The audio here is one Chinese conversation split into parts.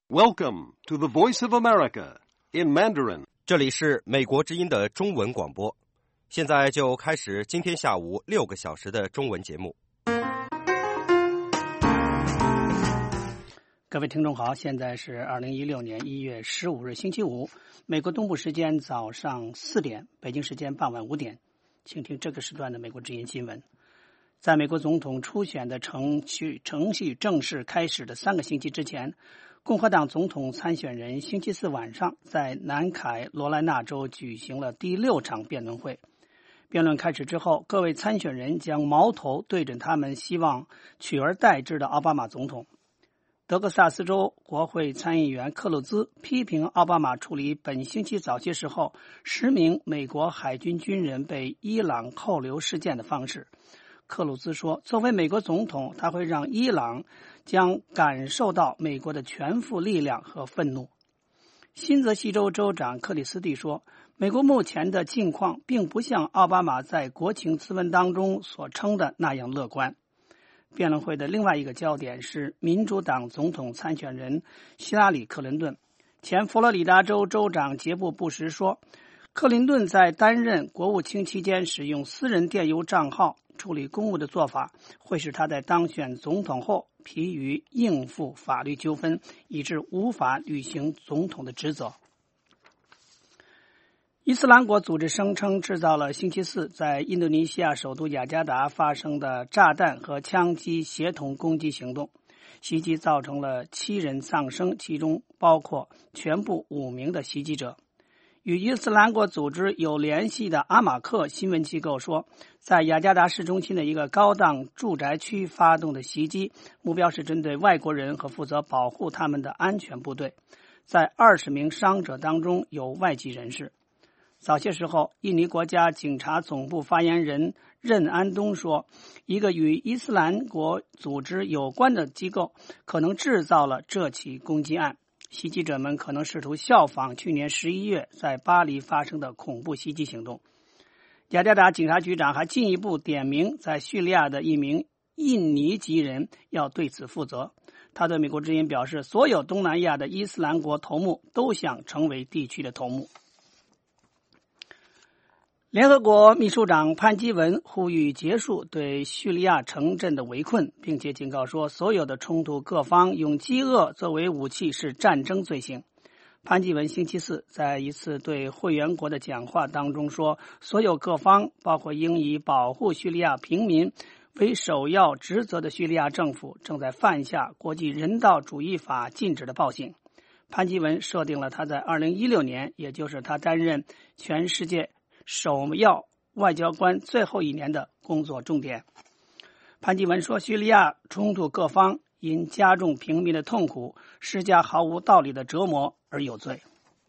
Welcome to the Voice of America in Mandarin. 这里是美国之音的中文广播，现在就开始今天下午6个小时的中文节目。 各位听众好，现在是2016年1月15日星期五，美国东部时间早上4点，北京时间傍晚5点，请听这个时段的美国之音新闻。在美国总统初选的程序正式开始的3个星期之前，共和党总统参选人星期四晚上在南卡罗来纳州举行了第6场辩论会。辩论开始之后，各位参选人将矛头对准他们希望取而代之的奥巴马总统。德克萨斯州国会参议员克鲁兹批评奥巴马处理本星期早些时候10名美国海军军人被伊朗扣留事件的方式。克鲁兹说，作为美国总统，他会让伊朗将感受到美国的全副力量和愤怒。新泽西州州长克里斯蒂说，美国目前的境况并不像奥巴马在国情咨文当中所称的那样乐观。辩论会的另外一个焦点是民主党总统参选人希拉里·克林顿。前佛罗里达州州长杰布·布什说，克林顿在担任国务卿期间使用私人电邮账号处理公务的做法，会使他在当选总统后疲于应付法律纠纷，以致无法履行总统的职责。伊斯兰国组织声称制造了星期四在印度尼西亚首都雅加达发生的炸弹和枪击协同攻击行动，袭击造成了7人丧生，其中包括全部5名的袭击者。与伊斯兰国组织有联系的阿马克新闻机构说，在雅加达市中心的一个高档住宅区发动的袭击，目标是针对外国人和负责保护他们的安全部队。在20名伤者当中有外籍人士。早些时候，印尼国家警察总部发言人任安东说，一个与伊斯兰国组织有关的机构可能制造了这起攻击案。袭击者们可能试图效仿去年11月在巴黎发生的恐怖袭击行动。雅加达警察局长还进一步点名在叙利亚的一名印尼籍人要对此负责。他对美国之音表示，所有东南亚的伊斯兰国头目都想成为地区的头目。联合国秘书长潘基文呼吁结束对叙利亚城镇的围困，并且警告说，所有的冲突各方用饥饿作为武器是战争罪行。潘基文星期四在一次对会员国的讲话当中说，所有各方，包括应以保护叙利亚平民为首要职责的叙利亚政府，正在犯下国际人道主义法禁止的暴行。潘基文设定了他在2016年，也就是他担任全世界首要外交官最后1年的工作重点。潘基文说，叙利亚冲突各方因加重平民的痛苦，施加毫无道理的折磨而有罪。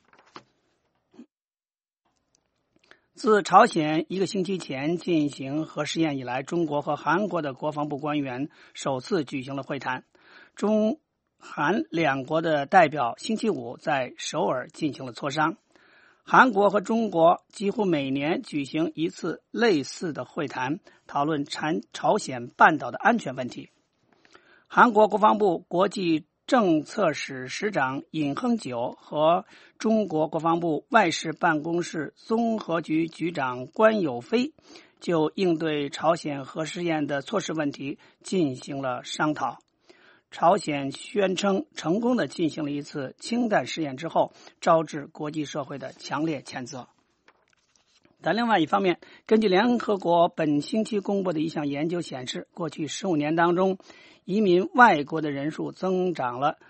自朝鲜1个星期前进行核试验以来，中国和韩国的国防部官员首次举行了会谈。中韩2国的代表星期五在首尔进行了磋商。韩国和中国几乎每年举行一次类似的会谈，讨论朝鲜半岛的安全问题。韩国国防部国际政策室室长尹亨九和中国国防部外事办公室综合局局长关有飞就应对朝鲜核试验的措施问题进行了商讨。朝鲜宣称成功地进行了一次氢弹试验之后，招致国际社会的强烈谴责。但另外一方面，根据联合国本星期公布的一项研究显示，过去15年当中，移民外国的人数增长了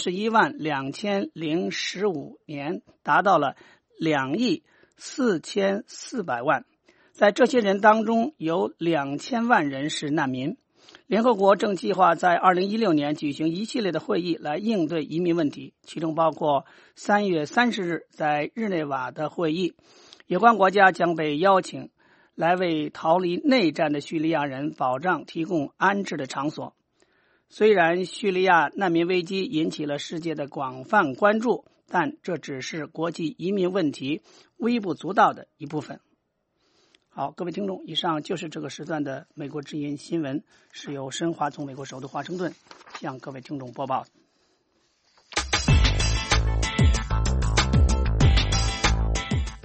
41.2015年，达到了2.44亿。在这些人当中，有2000万人是难民。联合国正计划在2016年举行一系列的会议来应对移民问题，其中包括3月30日在日内瓦的会议。有关国家将被邀请来为逃离内战的叙利亚人保障提供安置的场所。虽然叙利亚难民危机引起了世界的广泛关注，但这只是国际移民问题微不足道的一部分。好，各位听众，以上就是这个时段的美国之音新闻，是由申华从美国首都华盛顿向各位听众播报。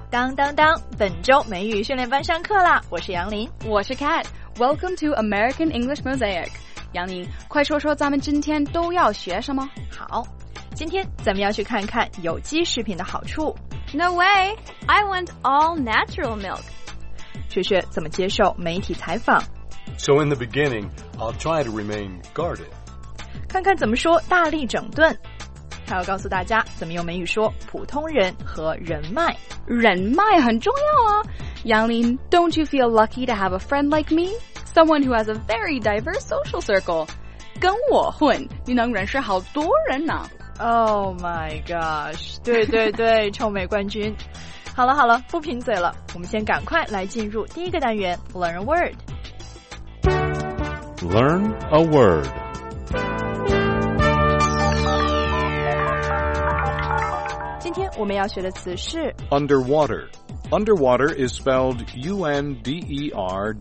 当当当，本周美语训练班上课啦！我是杨林， 我是 Kat。Welcome to American English Mosaic。杨林，快说说咱们今天都要学什么？ 好，今天咱们要去看看有机食品的好处。 No way! I want all natural milk. 学学怎么接受媒体采访。 So in the beginning, I'll try to remain guarded. 看看怎么说大力整顿。还要告诉大家怎么用美语说普通人和人脉。 人脉很重要啊。杨林 ，Don't you feel lucky to have a friend like me? Someone who has a very diverse social circle. 跟我混，你能认识好多人呢。 Oh my gosh！ 对对对，臭美冠军。好了好了，不贫嘴了，我们先赶快来进入第一个单元 Learn a Word。 Learn a word. 今天我们要学的词是 Underwater. Underwater is spelled Underwater.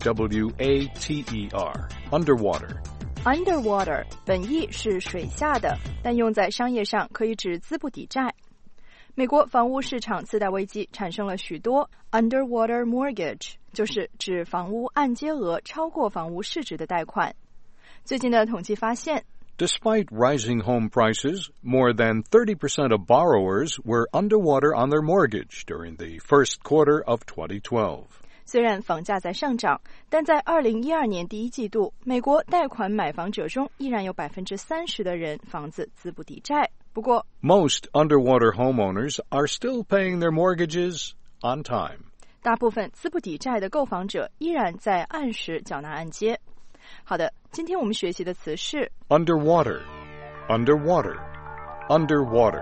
Underwater. Underwater 本意是水下的，但用在商业上可以指资不抵债。美国房屋市场次贷危机产生了许多 underwater mortgage， 就是指房屋按揭额超过房屋市值的贷款。最近的统计发现 Despite rising home prices, more than 30% of borrowers were underwater on their mortgage during the first quarter of 2012. 虽然房价在上涨，但在2012年第一季度，美国贷款买房者中依然有 30% 的人房子资不抵债。不过 Most underwater homeowners are still paying their mortgages on time. 大部分资不抵债的购房者依然在按时缴纳按揭。好的，今天我们学习的词是 Underwater. Underwater. Underwater.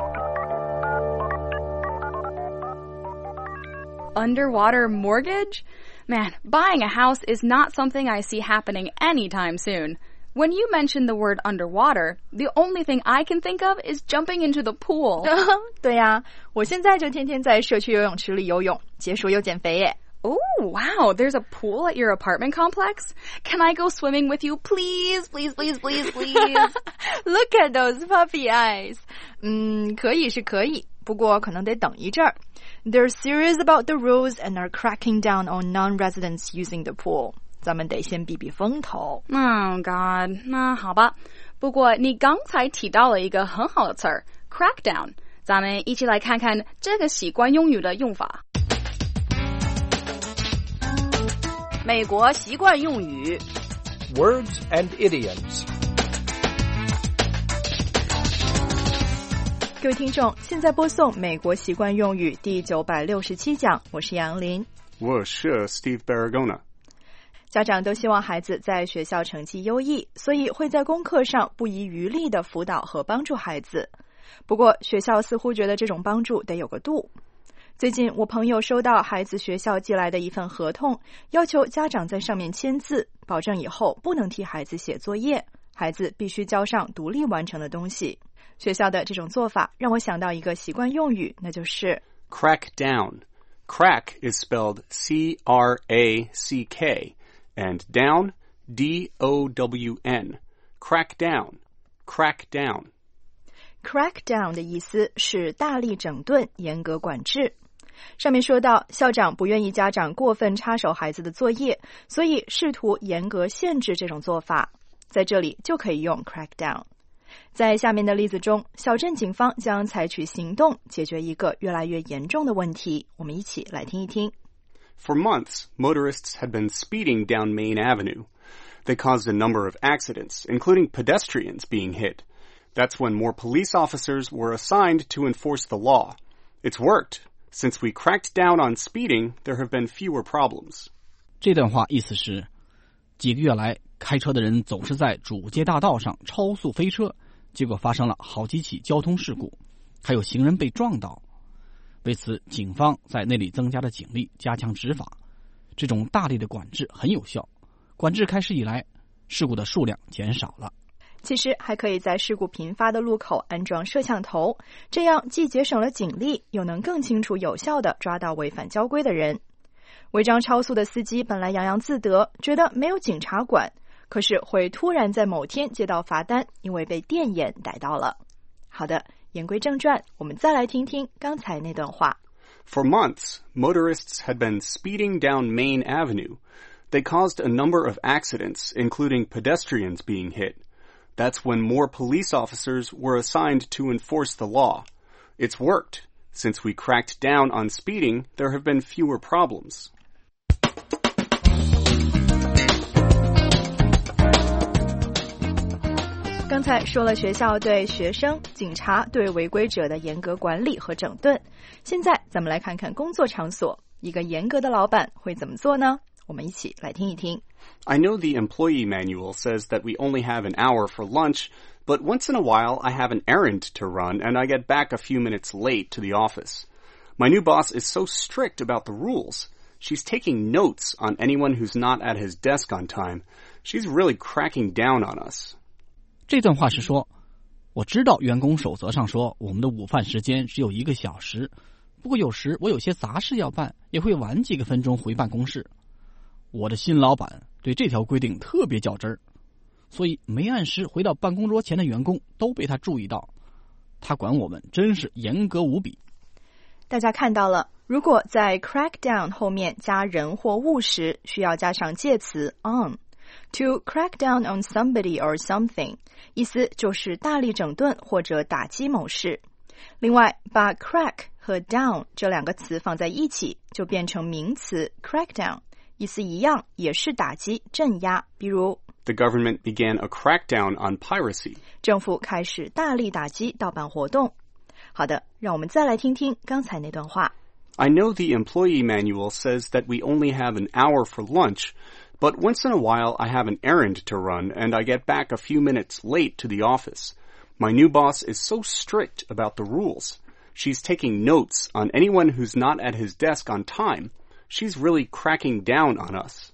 Underwater mortgage? Man, buying a house is not something I see happening anytime soon. When you mention the word underwater, the only thing I can think of is jumping into the pool. 对呀，我现在就天天在社区游泳池里游泳，解暑又减肥耶。 Oh, wow, there's a pool at your apartment complex? Can I go swimming with you, please? Please, please, please, please. Look at those puppy eyes. 可以是可以，不过可能得等一阵儿。They're serious about the rules and are cracking down on non-residents using the pool. 咱们得先避避风头。 Oh, God. 那好吧。不过你刚才提到了一个很好的词儿 crackdown. 咱们一起来看看这个习惯用语的用法。美国习惯用语 Words and idioms. 各位听众，现在播送美国习惯用语第967讲，我是杨林， 我是 Steve Baragona。 家长都希望孩子在学校成绩优异，所以会在功课上不遗余力地辅导和帮助孩子。不过学校似乎觉得这种帮助得有个度。最近我朋友收到孩子学校寄来的一份合同，要求家长在上面签字，保证以后不能替孩子写作业，孩子必须交上独立完成的东西。学校的这种做法让我想到一个习惯用语，那就是 crack down. Crack is spelled C-R-A-C-K and down D-O-W-N. Crack down. Crack down. Crack down 的意思是大力整顿，严格管制。上面说到，校长不愿意家长过分插手孩子的作业，所以试图严格限制这种做法。在这里就可以用 crack down。在下面的例子中，小镇警方将采取行动解决一个越来越严重的问题。我们一起来听一听。 For months, motorists had been speeding down Main Avenue. They caused a number of accidents, including pedestrians being hit. That's when more police officers were assigned to enforce the law. It's worked. Since we cracked down on speeding, there have been fewer problems. 这段话意思是，几个月来，开车的人总是在主街大道上超速飞车，结果发生了好几起交通事故，还有行人被撞倒。为此，警方在那里增加了警力，加强执法。这种大力的管制很有效。管制开始以来，事故的数量减少了。 其实还可以在事故频发的路口安装摄像头，这样既节省了警力，又能更清楚有效地抓到违反交规的人。违章超速的司机本来洋洋自得，觉得没有警察管，可是会突然在某天接到罚单，因为被电眼逮到了。好的，言归正传，我们再来听听刚才那段话。 For months, motorists had been speeding down Main Avenue. They caused a number of accidents, including pedestrians being hit. That's when more police officers were assigned to enforce the law. It's worked. Since we cracked down on speeding, there have been fewer problems. 刚才说了学校对学生、警察对违规者的严格管理和整顿。现在咱们来看看工作场所，一个严格的老板会怎么做呢？我们一起来听一听。 I know the employee manual says that we only have an hour for lunch, but once in a while I have an errand to run and I get back a few minutes late to the office. My new boss is so strict about the rules. She's taking notes on anyone who's not at his desk on time. She's really cracking down on us. 这段话是说，我知道员工守则上说我们的午饭时间只有1个小时，不过有时我有些杂事要办，也会晚几个分钟回办公室。我的新老板对这条规定特别较真儿，所以没按时回到办公桌前的员工都被他注意到。他管我们真是严格无比。 大家看到了，如果在 crackdown 后面加人或物时，需要加上介词 on。To crack down on somebody or something， 意思就是大力整顿或者打击某事。另外，把 crack 和 down 这2个词放在一起，就变成名词 crackdown， 意思一样，也是打击、镇压。比如 The government began a crackdown on piracy. 政府开始大力打击盗版活动。好的，让我们再来听听刚才那段话。 I know the employee manual says that we only have an hour for lunch,But once in a while, I have an errand to run, and I get back a few minutes late to the office. My new boss is so strict about the rules. She's taking notes on anyone who's not at his desk on time. She's really cracking down on us.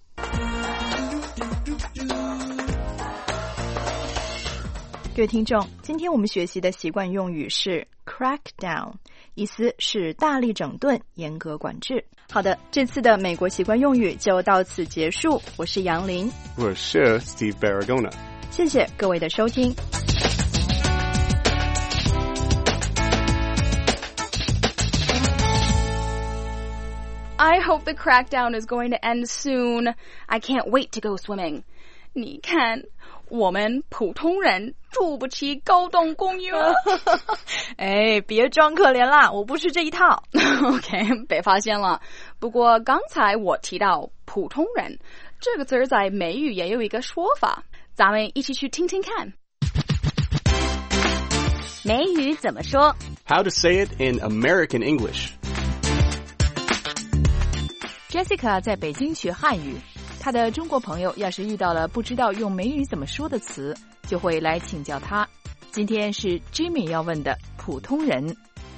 各位听众，今天我们学习的习惯用语是 crackdown， 意思是大力整顿、严格管制。好的，这次的美国习惯用语就到此结束。我是杨林， 我是 Steve Baragona。 谢谢各位的收听。 I hope the crackdown is going to end soon. I can't wait to go swimming. 你看，我们普通人住不起高档公寓了。 哎，别装可怜啦，我不是这一套。 OK， 被发现了。不过刚才我提到普通人这个词在美语也有一个说法，咱们一起去听听看。 美语怎么说？ How to say it in American English. Jessica 在北京学汉语，她的中国朋友要是遇到了不知道用美语怎么说的词，就会来请教她。今天是 Jimmy 要问的普通人。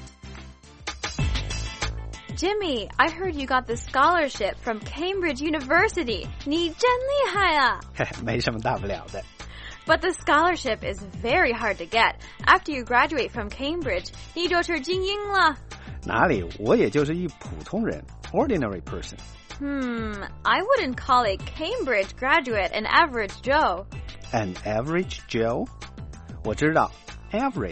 Jimmy, I heard you got the scholarship from Cambridge University. 你真厉害啊！ 没什么大不了的。 But the scholarship is very hard to get. After you graduate from Cambridge, 你就是精英了。 哪里，我也就是一普通人 ，ordinary person. I wouldn't call a Cambridge graduate an average Joe. An average Joe? 我知道 average,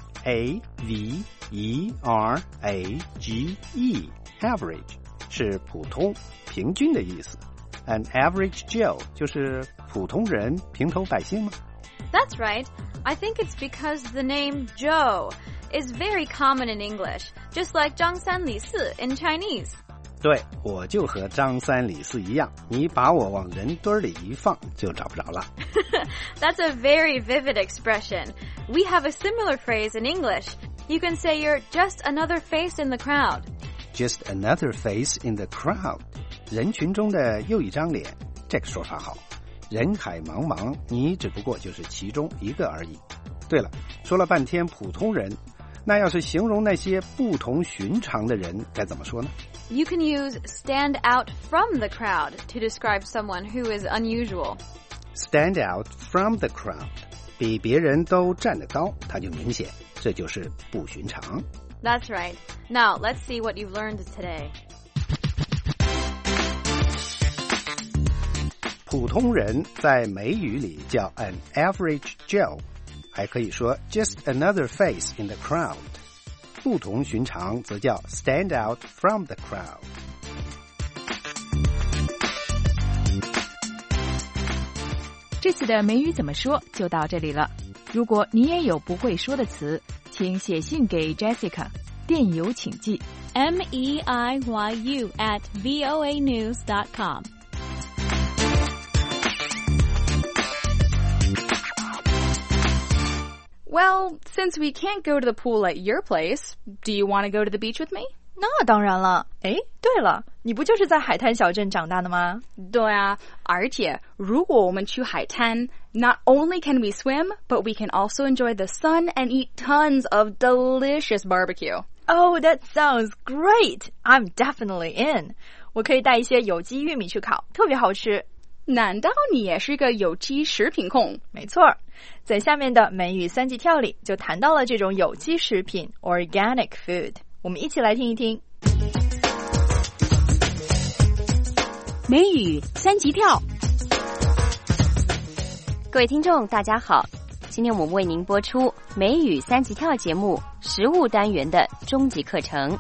A-V-E-R-A-G-E, average 是普通、平均的意思。An average Joe 就是普通人、平头百姓吗？ That's right. I think it's because the name Joe is very common in English, just like 张三李四 in Chinese. 对，我就和张三李四一样，你把我往人堆里一放，就找不着了。 That's a very vivid expression. We have a similar phrase in English. You can say you're just another face in the crowd. Just another face in the crowd. 人群中的又一张脸，这个说法好。人海茫茫，你只不过就是其中一个而已。对了，说了半天普通人，那要是形容那些不同寻常的人，该怎么说呢？ You can use stand out from the crowd to describe someone who is unusual. Stand out from the crowd. 比别人都站得高，它就明显，这就是不寻常。 That's right. Now, let's see what you've learned today. 普通人在美语里叫 an average Joe， 还可以说 just another face in the crowd。 不同寻常则叫 stand out from the crowd。 这次的美语怎么说就到这里了。如果你也有不会说的词，请写信给 Jessica， 电邮请寄 meiyu@voanews.com。 Well, since we can't go to the pool at your place, do you want to go to the beach with me? 那当然了。诶，对了，你不就是在海滩小镇长大的吗？ 对啊，而且如果我们去海滩 not only can we swim, but we can also enjoy the sun and eat tons of delicious barbecue. Oh, that sounds great! I'm definitely in. 我可以带一些有机玉米去烤，特别好吃。 难道你也是个有机食品控？ 没错，在下面的美语三级跳里就谈到了这种有机食品 organic food。我们一起来听一听。 美语三级跳， 各位听众大家好，今天我们为您播出美语三级跳节目食物单元的终极课程。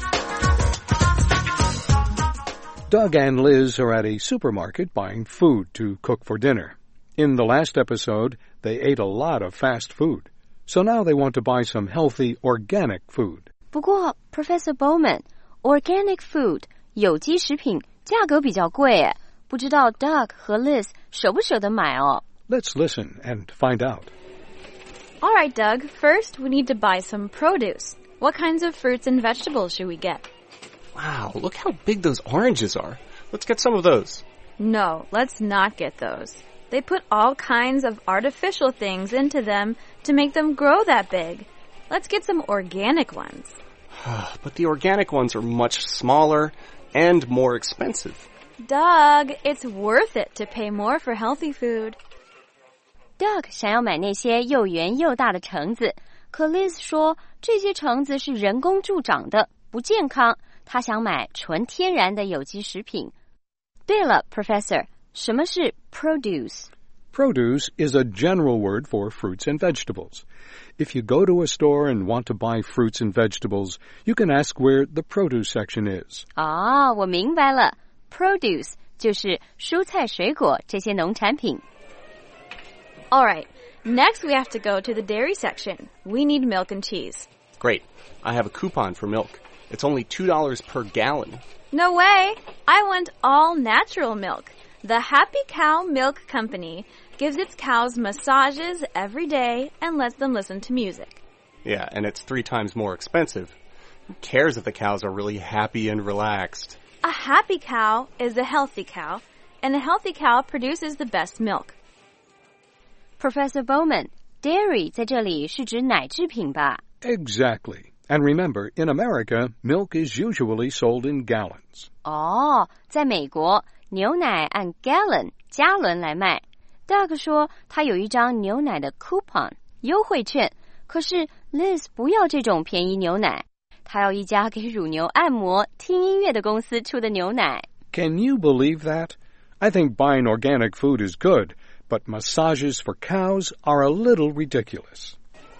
Doug and Liz are at a supermarket buying food to cook for dinner. In the last episode, they ate a lot of fast food. So now they want to buy some healthy, organic food. 不过 Professor Bowman, organic food, 有机食品价格比较贵耶，不知道 Doug 和 Liz 舍不舍得买哦。 Let's listen and find out. All right, Doug. First, we need to buy some produce. What kinds of fruits and vegetables should we get? Wow, look how big those oranges are. Let's get some of those. No, let's not get those. They put all kinds of artificial things into them to make them grow that big. Let's get some organic ones. But the organic ones are much smaller and more expensive. Doug, it's worth it to pay more for healthy food. Doug 想要买那些又圆又大的橙子，可 Liz 说这些橙子是人工助长的，不健康。他想买纯天然的有机食品。对了 Professor, 什么是 produce? Produce is a general word for fruits and vegetables. If you go to a store and want to buy fruits and vegetables, you can ask where the produce section is. 我明白了 Produce 就是蔬菜水果这些农产品。 All right, next we have to go to the dairy section. We need milk and cheese. Great. I have a coupon for milk. It's only $2 per gallon. No way! I want all natural milk. The Happy Cow Milk Company gives its cows massages every day and lets them listen to music. Yeah, and it's 3 times more expensive. Who cares if the cows are really happy and relaxed? A happy cow is a healthy cow, and a healthy cow produces the best milk. Professor Bowman, dairy 在这里是指奶制品吧？ Exactly. And remember, in America, milk is usually sold in gallons. 在美国，牛奶按 gallon 加仑来卖。Doug 说他有一张牛奶的 coupon 优惠券，可是 Liz 不要这种便宜牛奶，他要一家给乳牛按摩、听音乐的公司出的牛奶。 Can you believe that? I think buying organic food is good, but massages for cows are a little ridiculous.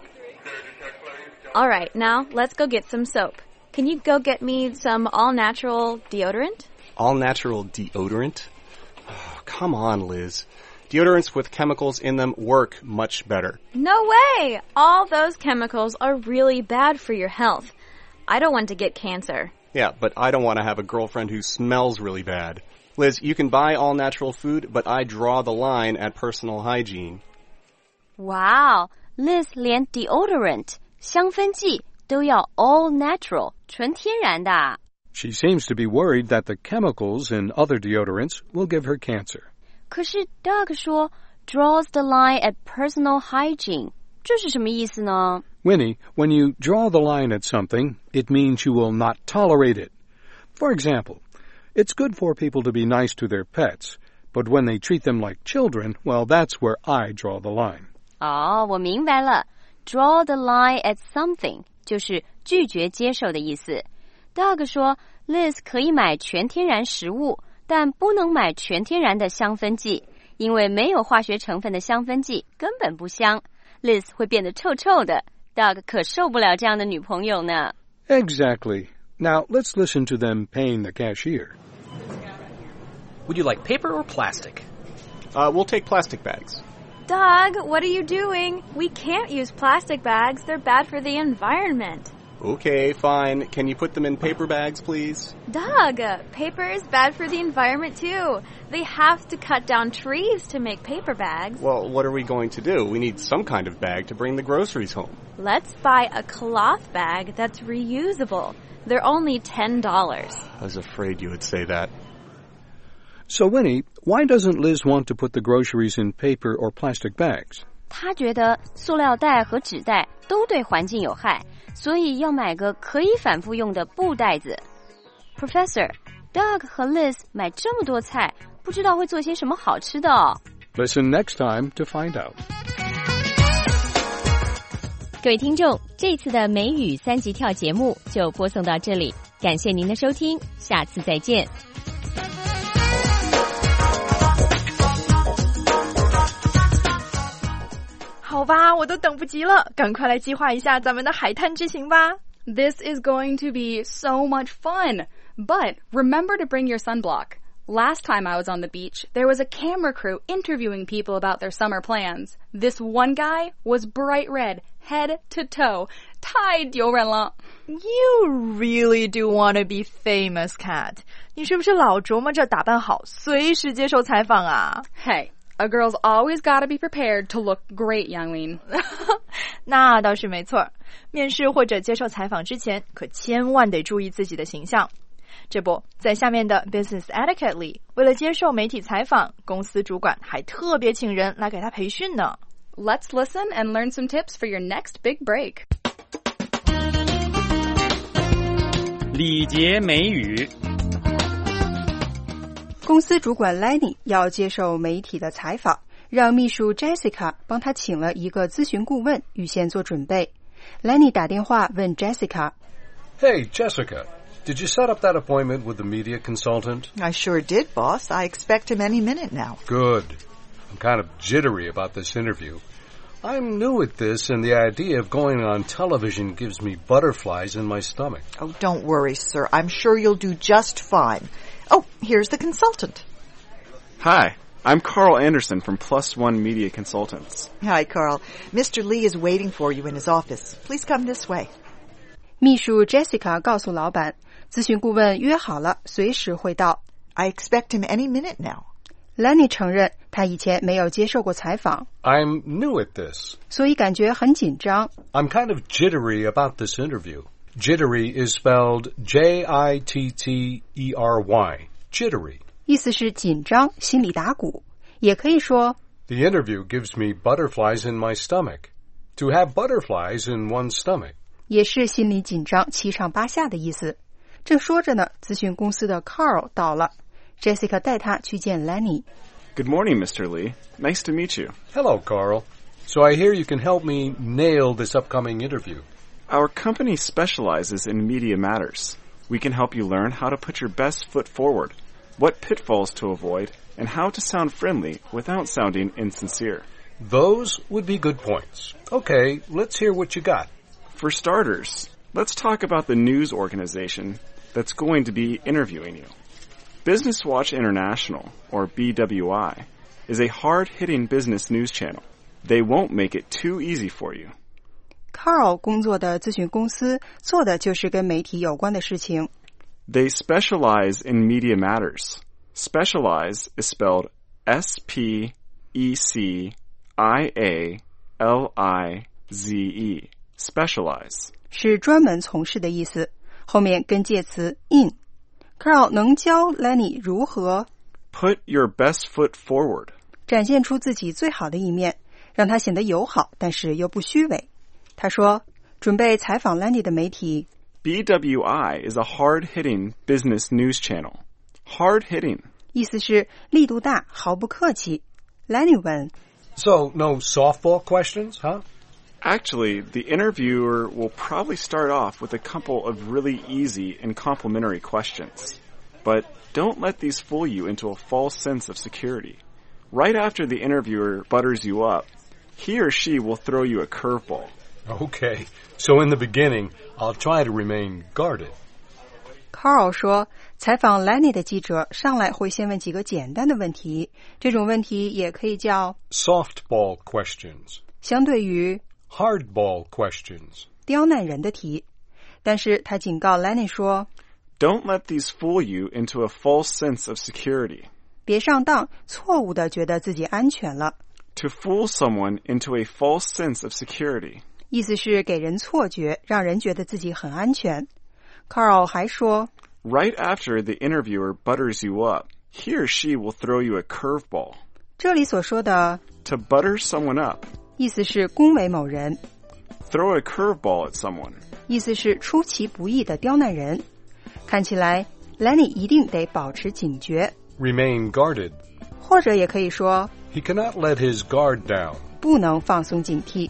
All right, now let's go get some soap. Can you go get me some all-natural deodorant? All-natural deodorant? Oh, come on, Liz. Deodorants with chemicals in them work much better. No way! All those chemicals are really bad for your health. I don't want to get cancer. Yeah, but I don't want to have a girlfriend who smells really bad. Liz, you can buy all-natural food, but I draw the line at personal hygiene. Wow, Liz 连 deodorant香氛剂都要 all natural 纯天然的。 She seems to be worried that the chemicals in other deodorants will give her cancer. 可是 Doug 说 draws the line at personal hygiene 这是什么意思呢？ Winnie, when you draw the line at something, it means you will not tolerate it. For example, it's good for people to be nice to their pets, but when they treat them like children, well, that's where I draw the line. 我明白了。Draw the line at something 就是拒绝接受的意思。Doug 说 Liz 可以买全天然食物，但不能买全天然的香氛剂，因为没有化学成分的香氛剂根本不香。Liz 会变得臭臭的。 Doug 可受不了这样的女朋友呢。 Exactly. Now, let's listen to them paying the cashier. Would you like paper or plastic? We'll take plastic bags. Doug, what are you doing? We can't use plastic bags. They're bad for the environment. Okay, fine. Can you put them in paper bags, please? Doug, paper is bad for the environment too. They have to cut down trees to make paper bags. Well, what are we going to do? We need some kind of bag to bring the groceries home. Let's buy a cloth bag that's reusable. They're only $10. I was afraid you would say that. So, Winnie, why doesn't Liz want to put the groceries in paper or plastic bags? 她觉得塑料袋和纸袋都对环境有害，所以要买个可以反复用的布袋子。Professor, Doug 和 Liz 买这么多菜，不知道会做些什么好吃的哦。 Listen next time to find out. 各位听众，这次的美语3级跳节目就播送到这里，感谢您的收听，下次再见。 好吧，我都等不及了，赶快来计划一下咱们的海滩之行吧。 This is going to be so much fun. But remember to bring your sunblock. Last time I was on the beach, there was a camera crew interviewing people about their summer plans. This one guy was bright red, head to toe. 太丢人了。 You really do want to be famous, Kat. 你是不是老琢磨着打扮好，随时接受采访啊？ Hey.A girl's always gotta be prepared to look great, Younglin. 那倒是没错，面试或者接受采访之前，可千万得注意自己的形象。这不，在下面的 Business Etiquette 里，为了接受媒体采访，公司主管还特别请人来给他培训呢。 Let's listen and learn some tips for your next big break. 礼节美语。 公司主管 Lenny 要接受媒体的采访，让秘书 Jessica 帮他请了一个咨询顾问，预先做准备。Lenny 打电话问 Jessica, Hey, Jessica, did you set up that appointment with the media consultant? I sure did, boss. I expect him any minute now. Good. I'm kind of jittery about this interview. I'm new at this, and the idea of going on television gives me butterflies in my stomach. Oh, don't worry, sir. I'm sure you'll do just fine.Oh, here's the consultant. Hi, I'm Carl Anderson from Plus One Media Consultants. Hi, Carl. Mr. Lee is waiting for you in his office. Please come this way. 秘书 Jessica 告诉老板，咨询顾问约好了，随时会到。 I expect him any minute now. Lenny 承认他以前没有接受过采访。 I'm new at this. 所以感觉很紧张。 I'm kind of jittery about this interview.Jittery is spelled Jittery. Jittery. 意思是紧张，心里打鼓。也可以说 The interview gives me butterflies in my stomach. To have butterflies in one's stomach. 也是心里紧张，七上八下的意思。正说着呢，咨询公司的 Carl 到了。Jessica 带他去见 Lenny. Good morning, Mr. Lee. Nice to meet you. Hello, Carl. So I hear you can help me nail this upcoming interview.Our company specializes in media matters. We can help you learn how to put your best foot forward, what pitfalls to avoid, and how to sound friendly without sounding insincere. Those would be good points. Okay, let's hear what you got. For starters, let's talk about the news organization that's going to be interviewing you. Business Watch International, or BWI, is a hard-hitting business news channel. They won't make it too easy for you.Carl 工作的咨询公司做的就是跟媒体有关的事情。 They specialize in media matters. Specialize is spelled S-P-E-C-I-A-L-I-Z-E. Specialize. 是专门从事的意思，后面跟介词 in。Carl 能教 Lenny 如何 Put your best foot forward. 展现出自己最好的一面，让他显得友好，但是又不虚伪。他说，准备采访 Lenny 的媒体 BWI is a hard-hitting business news channel. Hard-hitting. 意思是力度大，毫不客气。Lenny 问 So, no softball questions, huh? Actually, the interviewer will probably start off with a couple of really easy and complimentary questions. But don't let these fool you into a false sense of security. Right after the interviewer butters you up, he or she will throw you a curveball. Okay, so in the beginning, I'll try to remain guarded. Carl 说，采访 Lenny 的记者上来会先问几个简单的问题，这种问题也可以叫 softball questions， 相对于 hardball questions， 刁难人的题。但是他警告 Lenny 说 Don't let these fool you into a false sense of security. 别上当，错误地觉得自己安全了。 To fool someone into a false sense of security. 意思是给人错觉，让人觉得自己很安全。Carl 还说 Right after the interviewer butters you up, he or she will throw you a curveball. 这里所说的 To butter someone up. 意思是恭维某人。 Throw a curveball at someone. 意思是出其不意的刁难人。看起来 Lenny 一定得保持警觉。 Remain guarded. 或者也可以说 He cannot let his guard down. 不能放松警惕。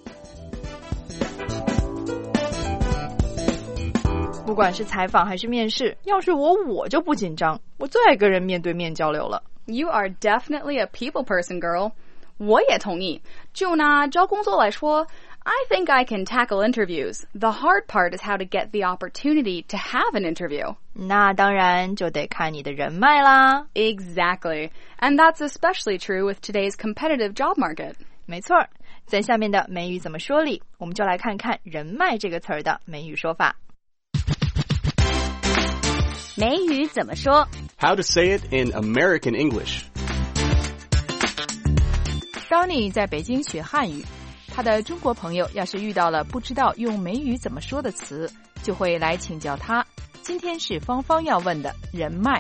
不管是采访还是面试，要是我就不紧张，我最爱跟人面对面交流了。 You are definitely a people person, girl. 我也同意。就拿找工作来说，I think I can tackle interviews. The hard part is how to get the opportunity to have an interview. 那当然就得看你的人脉啦。 Exactly. And that's especially true with today's competitive job market. 没错，在下面的美语怎么说里，我们就来看看人脉这个词儿的美语说法。 美语怎么说 How to say it in American English. Donnie 在北京学汉语，他的中国朋友要是遇到了不知道用美语怎么说的词，就会来请教他。今天是芳芳要问的人脉。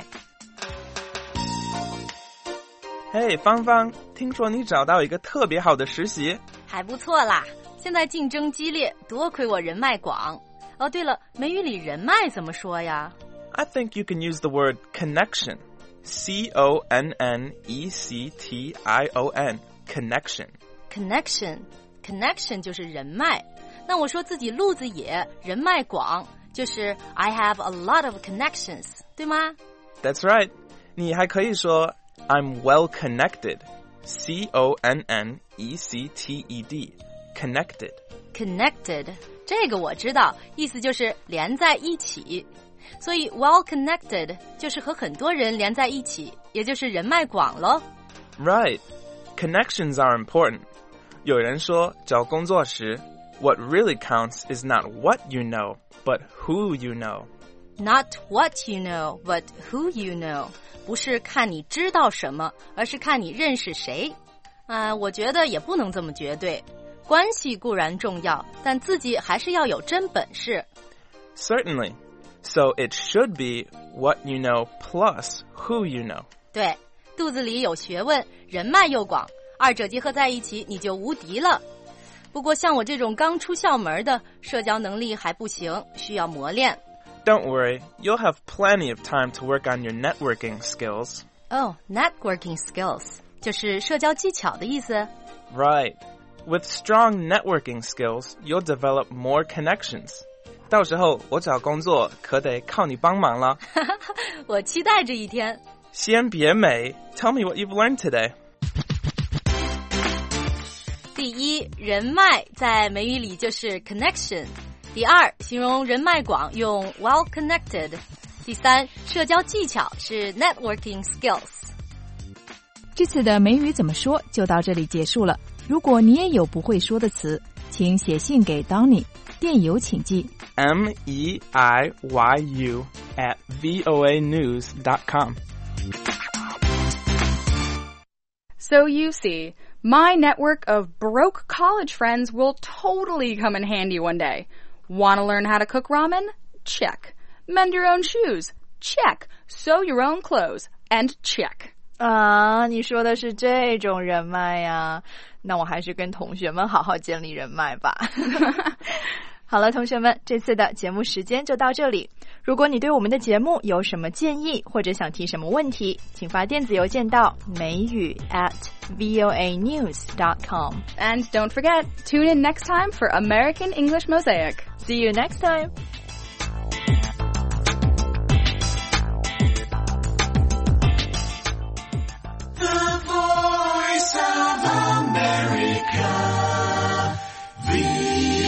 嘿，芳芳，听说你找到一个特别好的实习， 还不错啦。现在竞争激烈，多亏我人脉广。哦，对了，美语里人脉怎么说呀？ I think you can use the word connection. C-O-N-N-E-C-T-I-O-N. Connection. Connection 就是人脉。那我说自己路子野，人脉广，就是 I have a lot of connections， 对吗？ That's right. 你还可以说 I'm well connected. C-O-N-N-E-C-T-E-D. Connected. 这个我知道，意思就是连在一起。所以 well connected 就是和很多人连在一起，也就是人脉广咯。 Right. Connections are important. 有人说找工作时 What really counts is not what you know, but who you know. Not what you know, but who you know. 不是看你知道什么，而是看你认识谁。我觉得也不能这么绝对。关系固然重要，但自己还是要有真本事。 Certainly. So it should be what you know plus who you know. 对，肚子里有学问，人脉又广，二者结合在一起，你就无敌了。不过像我这种刚出校门的，社交能力还不行，需要磨练。 Don't worry, you'll have plenty of time to work on your networking skills. Oh, networking skills, 就是社交技巧的意思。 Right. With strong networking skills, you'll develop more connections. 到时候我找工作可得靠你帮忙了。 我期待这一天。 先别美 Tell me what you've learned today. 第一，人脉在美语里就是 connection。第二，形容人脉广用 well connected。第三，社交技巧是 networking skills。 这次的美语怎么说就到这里结束了。如果你也有不会说的词，请写信给 Donnie， 电邮请寄 meiyu@voanews.com。 So you see, my network of broke college friends will totally come in handy one day. Want to learn how to cook ramen? Check. Mend your own shoes? Check. Sew your own clothes? And check. 你说的是这种人脉呀？那我还是跟同学们好好建立人脉吧。好了，同学们，这次的节目时间就到这里。如果你对我们的节目有什么建议，或者想提什么问题，请发电子邮件到美语@voanews.com。 And don't forget, tune in next time for American English Mosaic. See you next time. The Voice of America,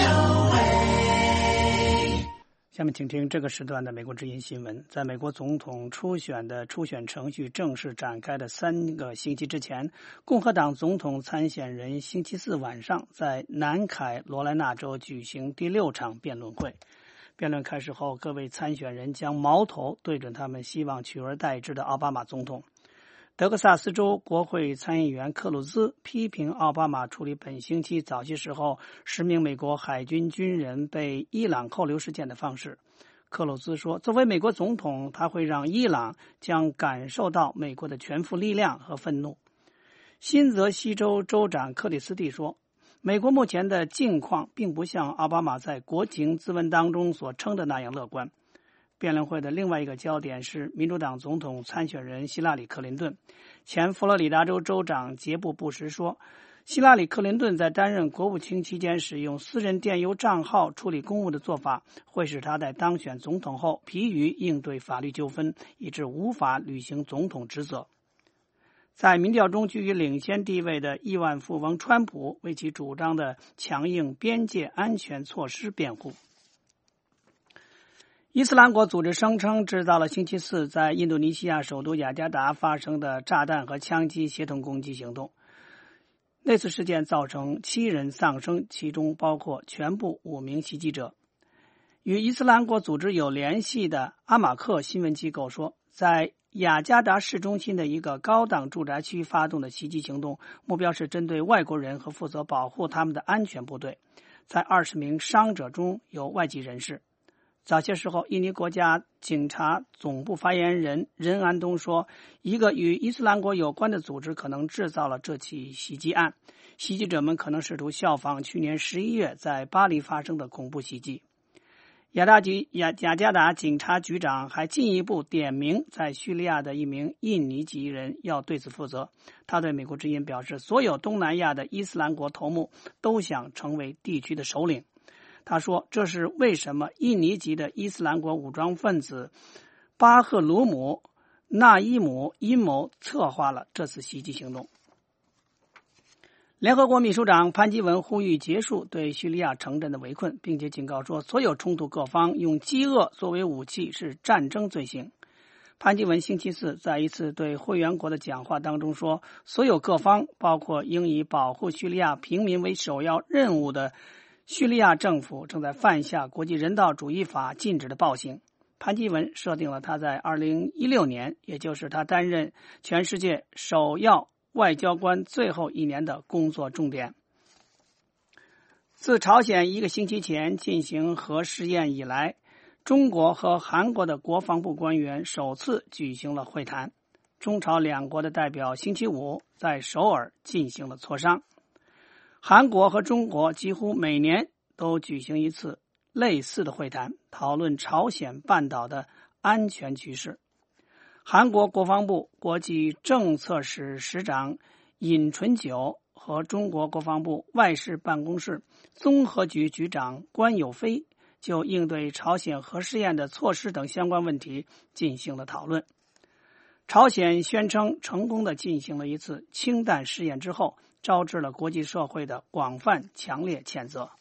下面请听这个时段的美国之音新闻。在美国总统初选的初选程序正式展开的3个星期之前，共和党总统参选人星期四晚上在南卡罗来纳州举行第6场辩论会。辩论开始后，各位参选人将矛头对准他们希望取而代之的奥巴马总统。德克萨斯州国会参议员克鲁兹批评奥巴马处理本星期早些时候10名美国海军军人被伊朗扣留事件的方式。克鲁兹说，作为美国总统，他会让伊朗将感受到美国的全副力量和愤怒。新泽西州州长克里斯蒂说，美国目前的境况并不像奥巴马在国情咨文当中所称的那样乐观。辩论会的另外一个焦点是民主党总统参选人希拉里·克林顿。前佛罗里达州州长杰布·布什说，希拉里·克林顿在担任国务卿期间使用私人电邮账号处理公务的做法，会使他在当选总统后疲于应对法律纠纷，以致无法履行总统职责。在民调中居于领先地位的亿万富翁川普为其主张的强硬边界安全措施辩护。伊斯兰国组织声称制造了星期四在印度尼西亚首都雅加达发生的炸弹和枪击协同攻击行动。那次事件造成7人丧生，其中包括全部5名袭击者。与伊斯兰国组织有联系的阿马克新闻机构说，在雅加达市中心的一个高档住宅区发动的袭击行动，目标是针对外国人和负责保护他们的安全部队。在20名伤者中有外籍人士。早些时候，印尼国家警察总部发言人任安东说，一个与伊斯兰国有关的组织可能制造了这起袭击案，袭击者们可能试图效仿去年11月在巴黎发生的恐怖袭击。雅加达警察局长还进一步点名在叙利亚的一名印尼籍人要对此负责。他对美国之音表示，所有东南亚的伊斯兰国头目都想成为地区的首领。他说，这是为什么印尼籍的伊斯兰国武装分子巴赫鲁姆·纳伊姆阴谋策划了这次袭击行动。联合国秘书长潘基文呼吁结束对叙利亚城镇的围困，并且警告说，所有冲突各方用饥饿作为武器是战争罪行。潘基文星期四在一次对会员国的讲话当中说，所有各方，包括应以保护叙利亚平民为首要任务的叙利亚政府，正在犯下国际人道主义法禁止的暴行。潘基文设定了他在2016年，也就是他担任全世界首要外交官最后1年的工作重点。自朝鲜1个星期前进行核试验以来，中国和韩国的国防部官员首次举行了会谈。中朝两国的代表星期五在首尔进行了磋商。韩国和中国几乎每年都举行一次类似的会谈，讨论朝鲜半岛的安全局势。韩国国防部国际政策室室长尹纯九和中国国防部外事办公室综合局局长关有飞就应对朝鲜核试验的措施等相关问题进行了讨论。朝鲜宣称成功地进行了一次氢弹试验之后，招致了国际社会的广泛强烈谴责。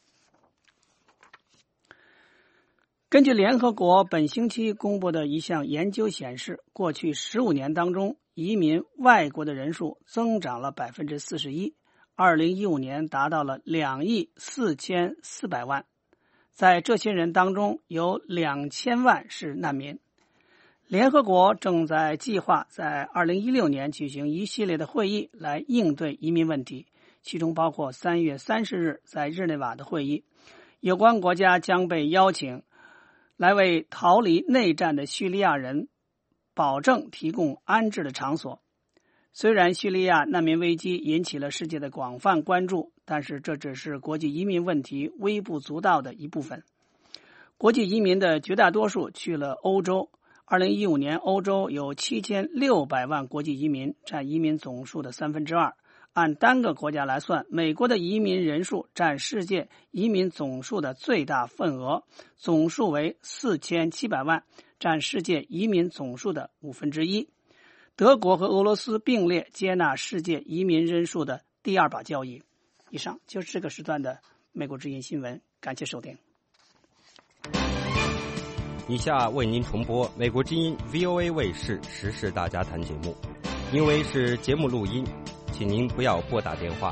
根据联合国本星期公布的一项研究显示，过去15年当中，移民外国的人数增长了 41%， 2015年达到了2亿4400万。在这些人当中，有2000万是难民。联合国正在计划在2016年举行一系列的会议来应对移民问题，其中包括3月30日在日内瓦的会议。有关国家将被邀请来为逃离内战的叙利亚人保证提供安置的场所。虽然叙利亚难民危机引起了世界的广泛关注，但是这只是国际移民问题微不足道的一部分。国际移民的绝大多数去了欧洲。2015年，欧洲有7600万国际移民，占移民总数的2/3。按单个国家来算，美国的移民人数占世界移民总数的最大份额，总数为4700万，占世界移民总数的1/5。德国和俄罗斯并列接纳世界移民人数的第2把交椅。以上就是这个时段的美国之音新闻，感谢收听。 以下为您重播美国之音 VOA 卫视时事大家谈节目，因为是节目录音，请您不要拨打电话。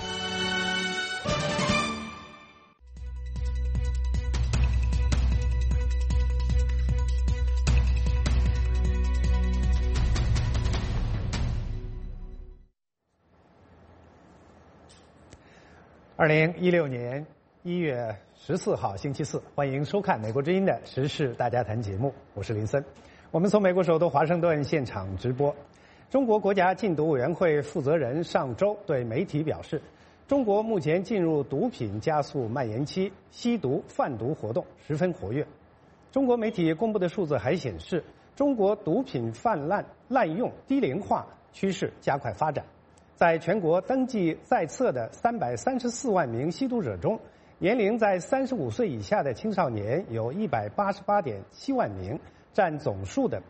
2016年1月14号星期四，欢迎收看美国之音的时事大家谈节目，我是林森。我们从美国首都华盛顿现场直播。中国国家禁毒委员会负责人上周对媒体表示，中国目前进入毒品加速蔓延期，吸毒贩毒活动十分活跃。中国媒体公布的数字还显示，中国毒品泛滥、滥用、低龄化趋势加快发展。在全国登记在册的334万名吸毒者中，年龄在35岁以下的青少年有188.7万名，占总数的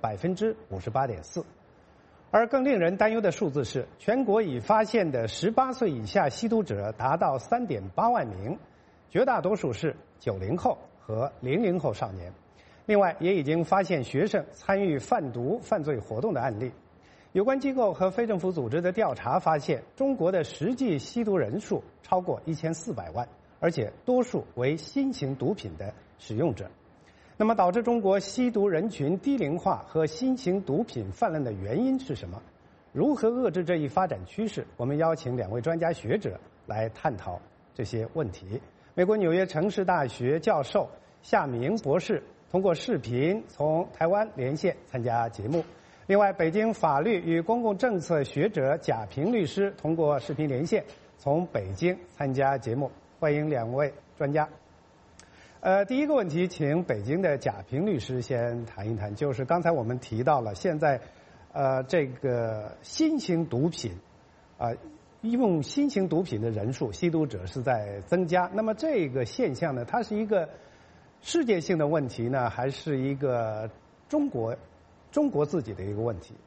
58.4%。而更令人担忧的数字是，全国已发现的18岁以下吸毒者达到3.8万名，绝大多数是90后和00后少年。另外，也已经发现学生参与贩毒犯罪活动的案例。有关机构和非政府组织的调查发现，中国的实际吸毒人数超过1400万，而且多数为新型毒品的使用者。那么，导致中国吸毒人群低龄化和新型毒品泛滥的原因是什么？如何遏制这一发展趋势？我们邀请2位专家学者来探讨这些问题。美国纽约城市大学教授夏明博士通过视频从台湾连线参加节目。另外，北京法律与公共政策学者贾平律师通过视频连线从北京参加节目。欢迎2位专家。第一个问题，请北京的贾平律师先谈一谈，就是刚才我们提到了现在这个新型毒品用新型毒品的人数，吸毒者是在增加。那么这个现象呢，它是一个世界性的问题呢，还是一个中国自己的一个问题？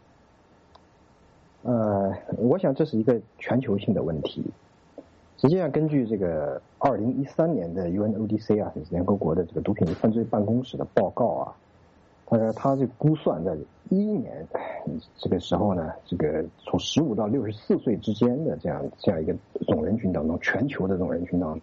我想这是一个全球性的问题。实际上，根据这个2013年的 UNODC 啊，联合国的这个毒品犯罪办公室的报告啊，他这估算在2011年这个时候呢，这个从15到64岁之间的这样一个总人群当中，全球的总人群当中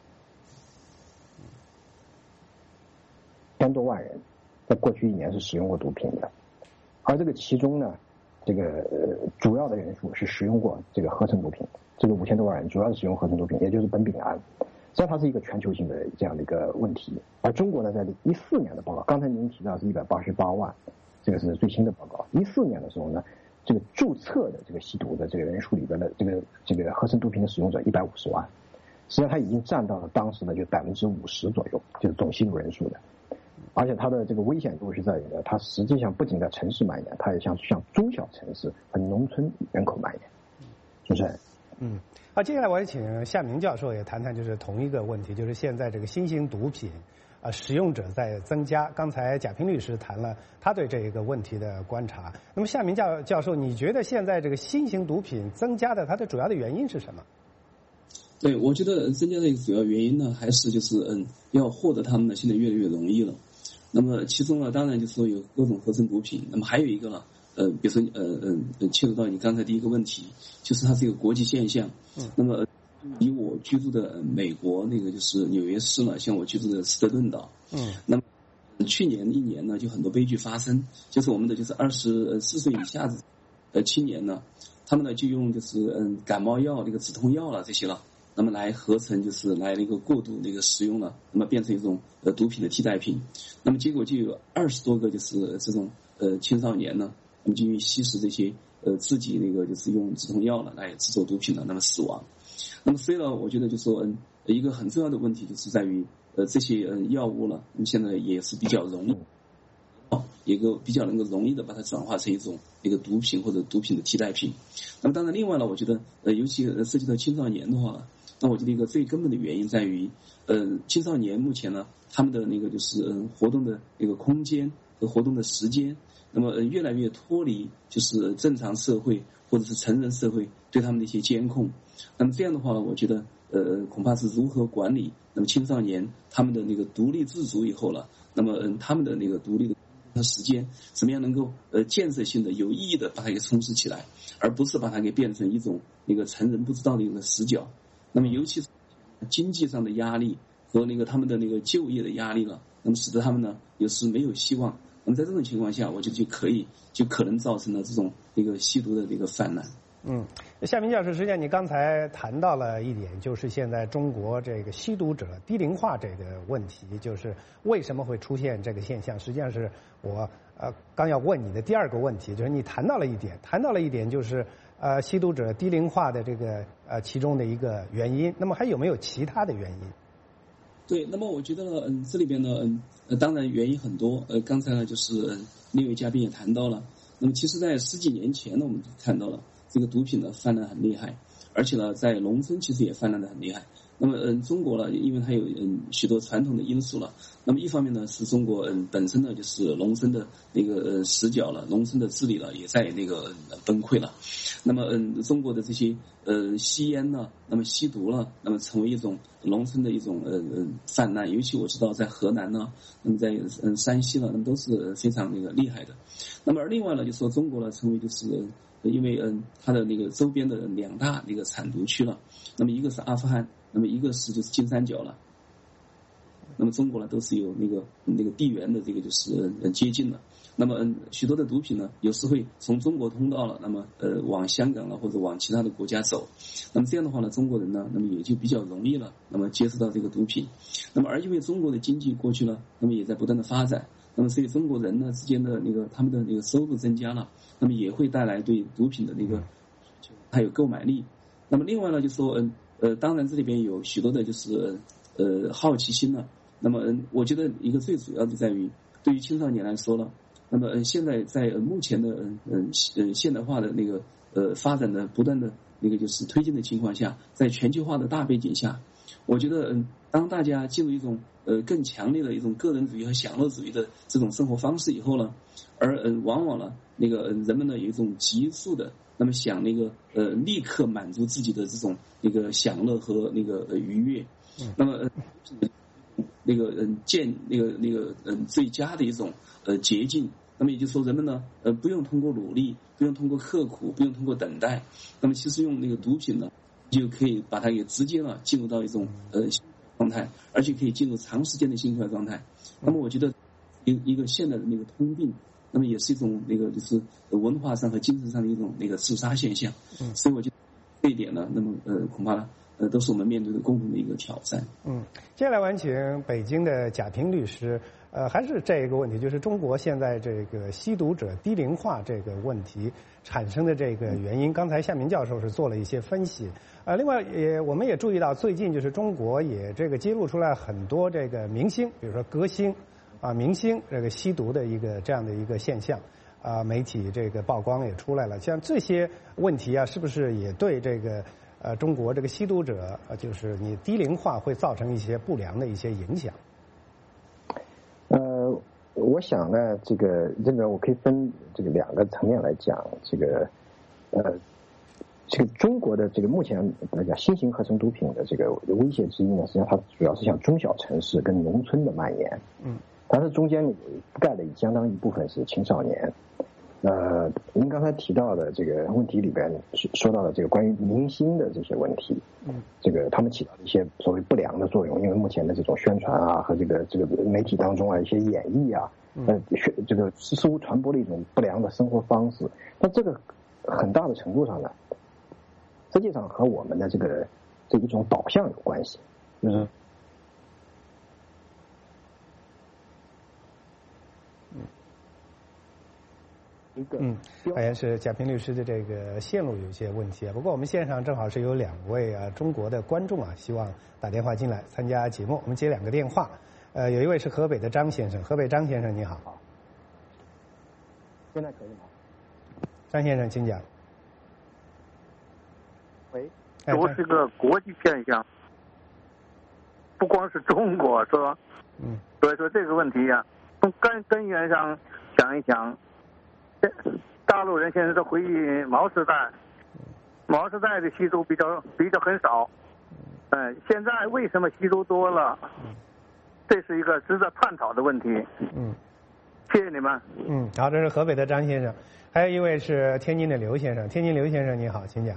，1000多万人在过去1年是使用过毒品的，而这个其中呢，这个主要的人数是使用过这个合成毒品。这个5000多万人主要是使用合成毒品，也就是苯丙胺，实际上它是一个全球性的这样的一个问题。而中国呢，在14年的报告，刚才您提到是188万，这个是最新的报告。14年的时候呢，这个注册的这个吸毒的这个人数里边的这个合成毒品的使用者150万，实际上它已经占到了当时的就50%左右，就是总吸毒人数的。而且它的这个危险度是在于呢，它实际上不仅在城市蔓延，它也向中小城市和农村人口蔓延，主持人。 接下来我也请夏明教授也谈谈，就是同一个问题，就是现在这个新型毒品使用者在增加。刚才贾平律师谈了他对这一个问题的观察。那么夏明教授，你觉得现在这个新型毒品增加的它的主要的原因是什么？ 对，我觉得增加的一个主要原因呢，还是就是要获得它们呢，现在越来越容易了。那么其中呢，当然就是说有各种合成毒品，那么还有一个呢。比如说切入到你刚才第一个问题，就是它是一个国际现象。那么以我居住的美国那个就是纽约市呢，像我居住的斯特顿岛，那么去年1年呢，就很多悲剧发生，就是我们的就是24岁以下的青年呢，他们呢就用就是感冒药那个止痛药了这些了，那么来合成就是来那个过度那个使用了，那么变成一种毒品的替代品，那么结果就有20多个就是这种青少年呢。我们就因为吸食这些自己那个就是用止痛药了来制作毒品了，那么死亡。那么所以呢，我觉得就说一个很重要的问题就是在于这些药物呢，我们现在也是比较容易，一个比较能够容易的把它转化成一种一个毒品或者毒品的替代品。那么当然另外呢，我觉得尤其涉及到青少年的话， 那我觉得一个最根本的原因在于，青少年目前呢，他们的那个就是活动的那个空间和活动的时间，那么越来越脱离就是正常社会或者是成人社会对他们的一些监控。那么这样的话呢，我觉得恐怕是如何管理那么青少年他们的那个独立自主以后了，那么他们的那个独立的时间怎么样能够建设性的有意义的把它给充实起来，而不是把它给变成一种那个成人不知道的一个死角。那么尤其是经济上的压力和那个他们的那个就业的压力了，那么使得他们呢有时没有希望。那么在这种情况下，我觉得就可能造成了这种那个吸毒的这个泛滥。 夏明教授，实际上你刚才谈到了一点，就是现在中国这个吸毒者低龄化这个问题，就是为什么会出现这个现象？实际上是我刚要问你的第二个问题，就是你谈到了一点，就是吸毒者低龄化的这个其中的一个原因。那么还有没有其他的原因？ 对，那么我觉得呢，这里边呢，当然原因很多。刚才呢，就是另一位嘉宾也谈到了。那么其实，在10几年前呢，我们就看到了这个毒品呢泛滥很厉害，而且呢，在农村其实也泛滥的很厉害。那么中国呢，因为它有许多传统的因素了。那么一方面呢，是中国本身呢就是农村的那个死角了，农村的治理了也在那个崩溃了。那么中国的这些吸烟呢，那么吸毒了，那么成为一种农村的一种泛滥。尤其我知道在河南呢，那么在山西呢，那么都是非常那个厉害的。那么而另外呢，就说中国呢成为就是因为它的那个周边的2大那个产毒区了，那么一个是阿富汗，那么一个是就是金三角了。那么中国呢都是有那个地缘的这个就是接近了。那么许多的毒品呢，有时会从中国通道了，那么往香港了或者往其他的国家走。那么这样的话呢，中国人呢，那么也就比较容易了，那么接触到这个毒品。那么而因为中国的经济过去呢，那么也在不断的发展，那么所以中国人呢之间的那个他们的那个收入增加了，那么也会带来对毒品的那个还有购买力。那么另外呢，就说当然这里边有许多的就是好奇心了。那么我觉得一个最主要的在于，对于青少年来说了，那么现在在目前的现代化的那个发展的不断的那个就是推进的情况下，在全球化的大背景下，我觉得当大家进入一种更强烈的一种个人主义和享乐主义的这种生活方式以后呢，而往往呢那个人们呢有一种急速的那么想那个立刻满足自己的这种那个享乐和那个愉悦，那么那个最佳的一种捷径。那么也就是说，人们呢不用通过努力，不用通过刻苦，不用通过等待，那么其实用那个毒品呢，就可以把它给直接了进入到一种状态，而且可以进入长时间的心快状态。那么我觉得一个现代的那个通病，那么也是一种那个就是文化上和精神上的一种那个自杀现象。所以我觉得这一点呢，那么恐怕都是我们面对的共同的一个挑战。 接下来我们请北京的贾平律师，还是这个问题，就是中国现在这个吸毒者低龄化这个问题产生的这个原因。刚才夏明教授是做了一些分析，另外我们也注意到最近就是中国也这个揭露出来很多这个明星，比如说歌星明星这个吸毒的一个这样的一个现象。媒体这个曝光也出来了，像这些问题是不是也对这个中国这个吸毒者就是你低龄化会造成一些不良的一些影响？ 我想呢，这个我可以分这个2个层面来讲，这个中国的这个目前来讲新型合成毒品的这个威胁之一呢，实际上它主要是向中小城市跟农村的蔓延。但是中间覆盖的相当一部分是青少年。您刚才提到的这个问题里边说到的这个关于明星的这些问题，这个他们起到的一些所谓不良的作用，因为目前的这种宣传和这个媒体当中一些演绎这个似乎传播了一种不良的生活方式。但这个很大的程度上呢，实际上和我们的这一种导向有关系，就是好像是贾平律师的这个线路有一些问题不过我们线上正好是有2位中国的观众希望打电话进来参加节目，我们接2个电话。有一位是河北的张先生，河北张先生你好。 现在可以吗？ 张先生请讲。 喂。 都是个国际现象，不光是中国，是吧？所以说这个问题呀，从根源上想一想，大陆人现在都回忆毛时代，毛时代的吸毒比较很少，现在为什么吸毒多了？这是一个值得探讨的问题。谢谢你们。 好，这是河北的张先生，还有一位是天津的刘先生。天津刘先生你好，请讲。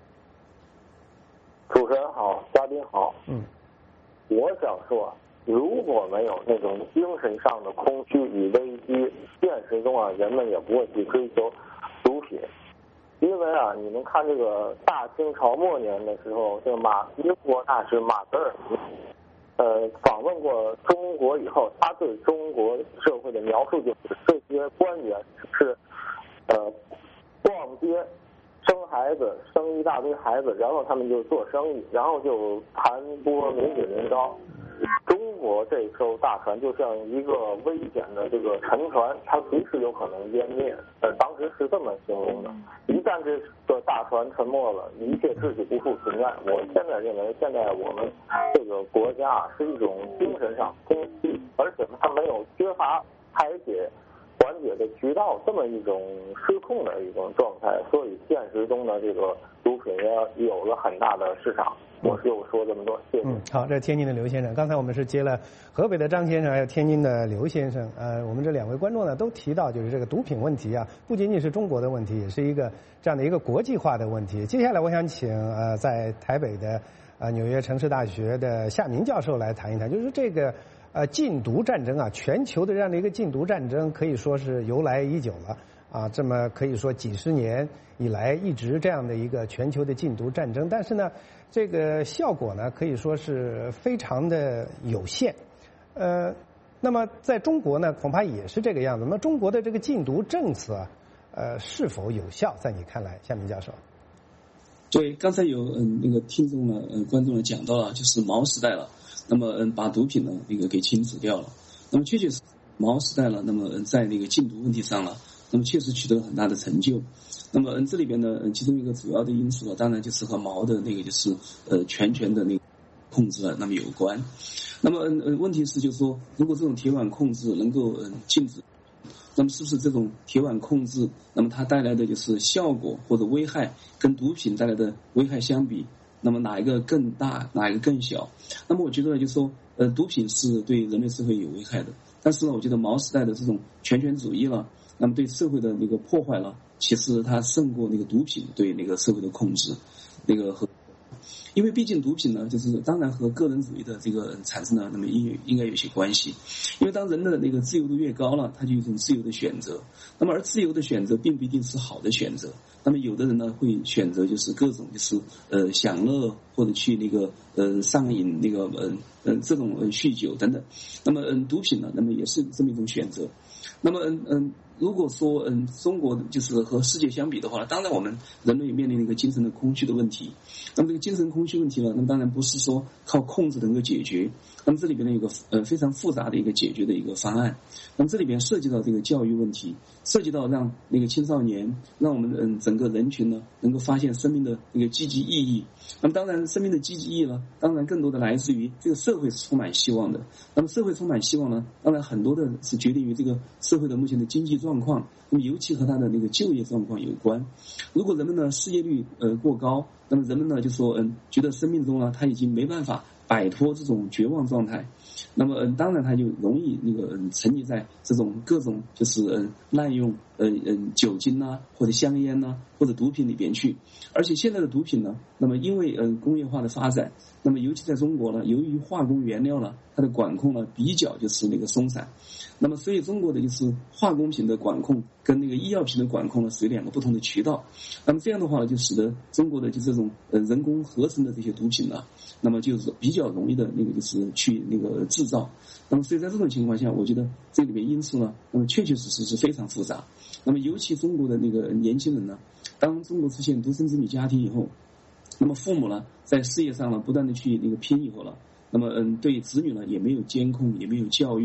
主持人好，嘉宾好。我想说，如果没有那种精神上的空虚与危机，现实中人们也不会去追求毒品。因为你们看这个大清朝末年的时候，这个英国大使马格尔尼，访问过中国以后，他对中国社会的描述就是这些官员是逛街生孩子，生一大堆孩子，然后他们就做生意，然后就盘剥民脂民膏。中国这艘大船就像一个危险的这个沉船，它随时有可能湮灭。当时是这么形容的。一旦这个大船沉没了，一切秩序不复存在。我现在认为，现在我们这个国家是一种精神上空虚，而且它没有缺乏排解缓解的渠道，这么一种失控的一种状态，所以现实中的这个毒品也有了很大的市场。我就说这么多，谢谢。 好，这是天津的刘先生。刚才我们是接了河北的张先生，还有天津的刘先生。我们这两位观众呢都提到，就是这个毒品问题不仅仅是中国的问题，也是一个这样的一个国际化的问题。接下来我想请在台北的纽约城市大学的夏明教授来谈一谈，就是这个禁毒战争全球的这样的一个禁毒战争可以说是由来已久了这么可以说几十年以来一直这样的一个全球的禁毒战争，但是呢，这个效果呢可以说是非常的有限。那么在中国呢，恐怕也是这个样子。那么中国的这个禁毒政策是否有效？在你看来，夏明教授？ 对，刚才有那个听众呢观众呢讲到了，就是毛时代了，那么把毒品呢给清除掉了。那么确实是毛时代了，那么在那个禁毒问题上了，那么确实取得了很大的成就。那么这里边呢，其中一个主要的因素当然就是和毛的那个就是全权的那个控制那么有关。那么问题是就是说，如果这种铁腕控制能够禁止，那么是不是这种铁腕控制，那么它带来的就是效果或者危害跟毒品带来的危害相比，那么哪一个更大，哪一个更小？那么我觉得就是说，毒品是对人类社会有危害的，但是呢，我觉得毛时代的这种全权主义了，那么对社会的那个破坏了，其实它胜过那个毒品对那个社会的控制，那个和。因为毕竟毒品呢，就是当然和个人主义的这个产生了那么应该有些关系。因为当人的那个自由度越高了，他就有一种自由的选择。那么而自由的选择并不一定是好的选择。那么有的人呢会选择就是各种就是享乐或者去那个上瘾那个这种酗酒等等。那么毒品呢，那么也是这么一种选择。那么如果说中国就是和世界相比的话，当然我们人类面临一个精神的空虚的问题。那么这个精神空虚问题呢，那么当然不是说靠控制能够解决。那么这里边呢有个非常复杂的一个解决的一个方案。那么这里边涉及到这个教育问题，涉及到让那个青少年，让我们整个人群呢能够发现生命的那个积极意义。那么当然生命的积极意义呢，当然更多的来自于这个社会是充满希望的。那么社会充满希望呢，当然很多的是决定于这个社会的目前的经济状况，那么尤其和他的那个就业状况有关。如果人们的失业率过高，那么人们呢就说觉得生命中呢他已经没办法摆脱这种绝望状态，那么当然他就容易那个沉溺在这种各种就是滥用酒精或者香烟或者毒品里边去。而且现在的毒品呢，那么因为工业化的发展，那么尤其在中国呢，由于化工原料呢它的管控呢比较就是那个松散，那么所以中国的就是化工品的管控跟那个医药品的管控呢属于两个不同的渠道。那么这样的话呢，就使得中国的就这种人工合成的这些毒品呢，那么就是比较容易的那个就是去那个制造。那么所以在这种情况下，我觉得这里面因素呢，那么确确实实是非常复杂。那么尤其中国的那个年轻人呢，当中国出现独生子女家庭以后，那么父母呢在事业上呢不断的去那个拼以后了，那么对子女呢也没有监控，也没有教育，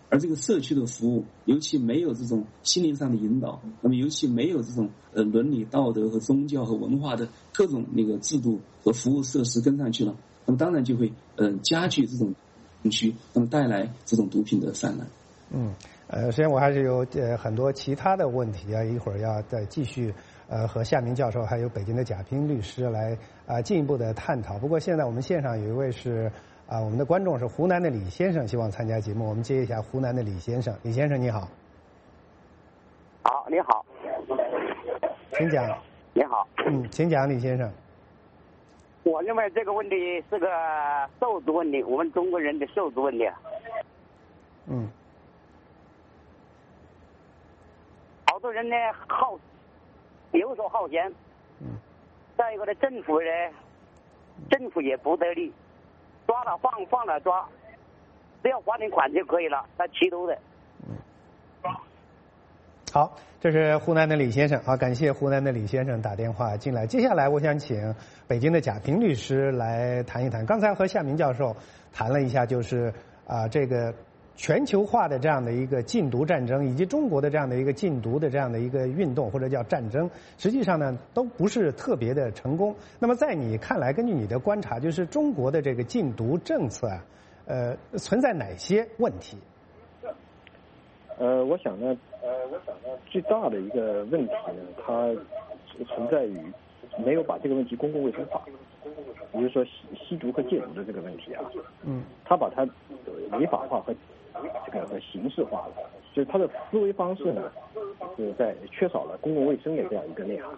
而这个社区的服务，尤其没有这种心灵上的引导，那么尤其没有这种伦理道德和宗教和文化的各种那个制度和服务设施跟上去了，那么当然就会加剧这种空虚，那么带来这种毒品的泛滥。 实际上我还是有很多其他的问题啊，一会儿要再继续和夏明教授还有北京的贾平律师来进一步的探讨。不过现在我们线上有一位是我们的观众是湖南的李先生，希望参加节目，我们接一下湖南的李先生。李先生你好。 好，你好。 请讲。 你好。 请讲，李先生。 我认为这个问题是个瘦子问题，我们中国人的瘦子问题。好多人呢游手好闲。再一个呢，政府也不得力，抓了放了抓，只要还点款就可以了，他齐头的。 好，这是湖南的李先生。好，感谢湖南的李先生打电话进来。接下来我想请北京的贾平律师来谈一谈。刚才和夏明教授谈了一下，就是这个全球化的这样的一个禁毒战争，以及中国的这样的一个禁毒的这样的一个运动或者叫战争，实际上呢都不是特别的成功。那么在你看来，根据你的观察，就是中国的这个禁毒政策存在哪些问题？ 我想呢，最大的一个问题呢，它存在于没有把这个问题公共卫生化，比如说吸毒和戒毒的这个问题啊，他把它违法化和形式化了，就是他的思维方式呢，是在缺少了公共卫生的这样一个内涵。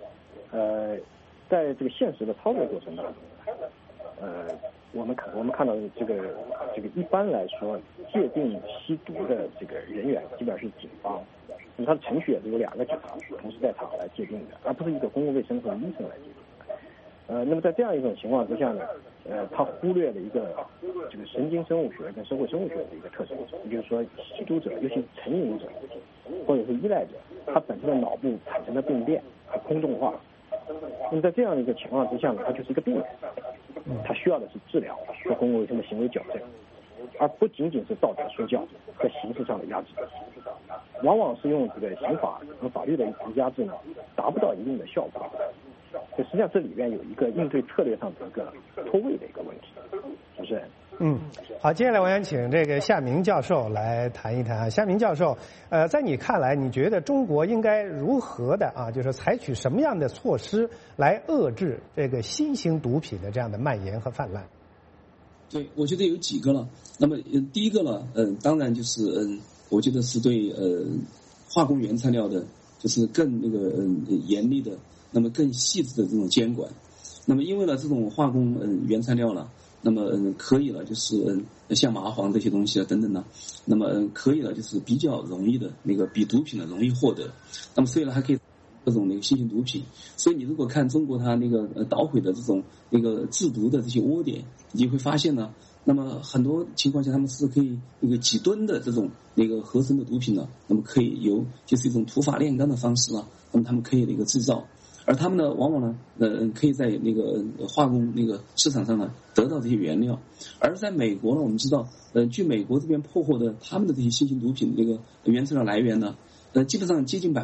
在这个现实的操作过程当中，我们看到这个一般来说，界定吸毒的这个人员基本上是警方，那么他的程序也是有2个警察同时在场来界定的，而不是一个公共卫生或者医生来界定的。那么在这样一种情况之下呢，他忽略了一个这个神经生物学跟社会生物学的一个特征，也就是说，吸毒者，尤其是成瘾者或者是依赖者，他本身的脑部产生的病变和空洞化。那么在这样的一个情况之下呢，他就是一个病人，他需要的是治疗和公共卫生的行为矫正，而不仅仅是道德说教和形式上的压制。往往是用这个刑法和法律的压制呢，达不到一定的效果。所以实际上这里边有一个应对策略上的一个脱位的一个问题，主持人。 好，接下来我想请这个夏明教授来谈一谈。夏明教授，在你看来，你觉得中国应该如何的就是采取什么样的措施来遏制这个新型毒品的这样的蔓延和泛滥？ 对，我觉得有几个了。那么第一个呢，当然就是我觉得是对化工原材料的，就是更严厉的，那么更细致的这种监管。那么因为呢，这种化工原材料了。那么可以了，就是像麻黄这些东西啊等等呢，那么可以了，就是比较容易的比毒品呢容易获得。那么所以呢，还可以各种新型毒品。所以你如果看中国它捣毁的这种制毒的这些窝点，你会发现呢，那么很多情况下他们是可以几吨的这种合成的毒品呢，那么可以由就是一种土法炼钢的方式呢，那么他们可以制造。而他们呢，往往呢，可以在化工市场上呢得到这些原料。而在美国呢，我们知道，据美国这边破获的他们的这些新型毒品原材料来源呢，基本上接近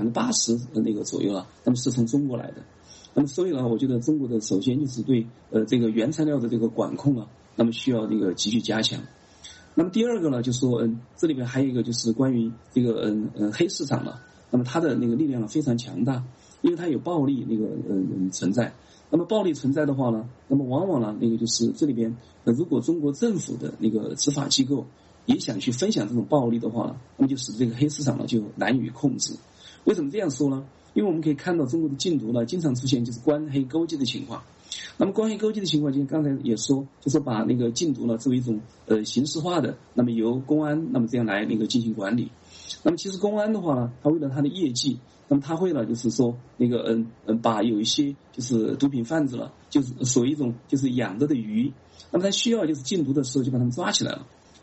80%左右了，那么是从中国来的。那么所以呢，我觉得中国的首先就是对这个原材料的管控呢，那么需要急剧加强。那么第二个呢，就是说这里边还有一个就是关于黑市场了，那么它的力量呢非常强大。因为它有暴力存在，那么暴力存在的话呢，那么往往呢就是这里边如果中国政府的执法机构也想去分享这种暴力的话呢，那么就使这个黑市场呢就难以控制。为什么这样说呢？因为我们可以看到中国的禁毒呢经常出现就是官黑勾结的情况。那么官黑勾结的情况，就刚才也说，就是把禁毒呢作为一种形式化的，那么由公安那么这样来进行管理。那么其实公安的话呢，他为了他的业绩。那么他会呢，就是说把有一些就是毒品贩子了，就是属于一种就是养着的鱼，那么他需要就是禁毒的时候就把他们抓起来了，